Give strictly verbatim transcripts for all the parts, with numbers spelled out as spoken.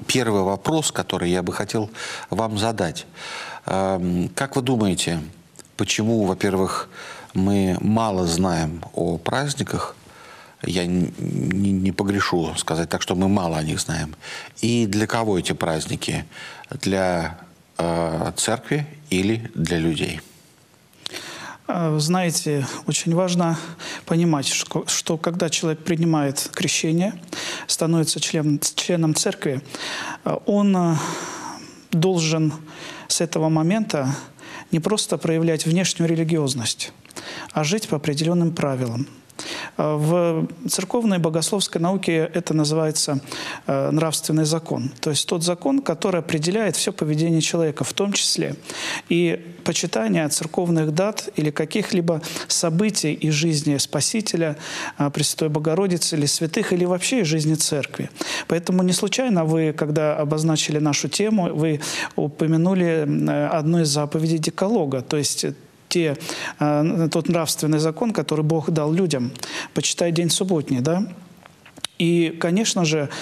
первый вопрос, который я бы хотел вам задать. Как вы думаете, почему, во-первых, мы мало знаем о праздниках? Я не, не погрешу сказать так, что мы мало о них знаем. И для кого эти праздники? Для э, церкви или для людей? Знаете, очень важно понимать, что, что когда человек принимает крещение, становится членом, членом церкви, он должен с этого момента не просто проявлять внешнюю религиозность, а жить по определенным правилам. В церковной богословской науке это называется э, нравственный закон. То есть тот закон, который определяет все поведение человека, в том числе и почитание церковных дат или каких-либо событий из жизни Спасителя, э, Пресвятой Богородицы или святых, или вообще из жизни церкви. Поэтому не случайно вы, когда обозначили нашу тему, вы упомянули э, одну из заповедей Декалога, то есть те, э, тот нравственный закон, который Бог дал людям. Почитай день субботний, да? И, конечно же,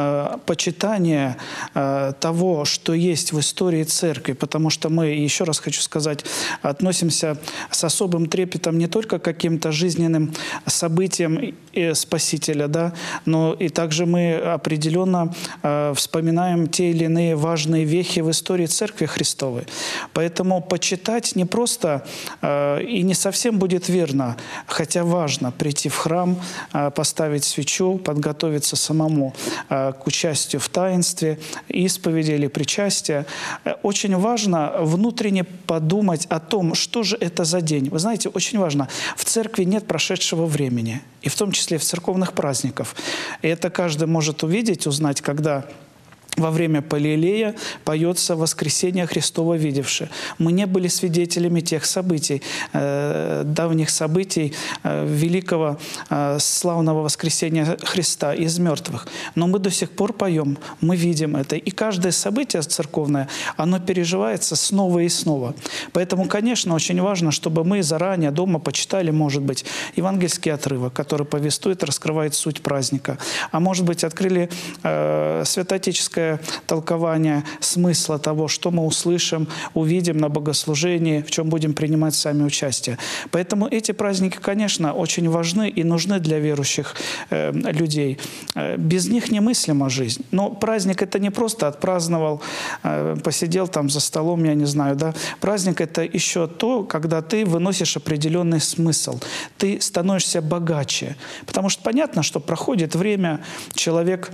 почитание того, что есть в истории церкви, потому что мы, еще раз хочу сказать, относимся с особым трепетом не только к каким-то жизненным событиям Спасителя, да, но и также мы определенно вспоминаем те или иные важные вехи в истории Церкви Христовой. Поэтому почитать не просто и не совсем будет верно, хотя важно прийти в храм, поставить свечу, подготовить готовиться самому э, к участию в таинстве, исповеди или причастия. Э, очень важно внутренне подумать о том, что же это за день. Вы знаете, очень важно, в церкви нет прошедшего времени, и в том числе в церковных праздников. И это каждый может увидеть, узнать, когда во время Палилея поется «Воскресение Христово видевши». Мы не были свидетелями тех событий, э, давних событий э, великого э, славного воскресения Христа из мертвых. Но мы до сих пор поем, мы видим это. И каждое событие церковное, оно переживается снова и снова. Поэтому, конечно, очень важно, чтобы мы заранее дома почитали, может быть, евангельский отрывок, который повествует, раскрывает суть праздника. А может быть, открыли э, святоотеческое толкование смысла того, что мы услышим, увидим на богослужении, в чем будем принимать сами участие. Поэтому эти праздники, конечно, очень важны и нужны для верующих э, людей. Без них немыслима жизнь. Но праздник – это не просто отпраздновал, э, посидел там за столом, я не знаю, да. Праздник – это еще то, когда ты выносишь определенный смысл. Ты становишься богаче. Потому что понятно, что проходит время, человек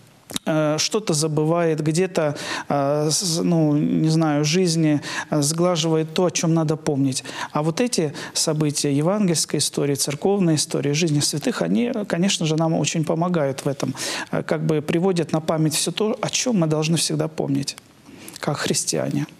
что-то забывает, где-то, ну, не знаю, жизни сглаживает то, о чем надо помнить. А вот эти события евангельской истории, церковной истории, жизни святых, они, конечно же, нам очень помогают в этом. Как бы приводят на память все то, о чем мы должны всегда помнить, как христиане.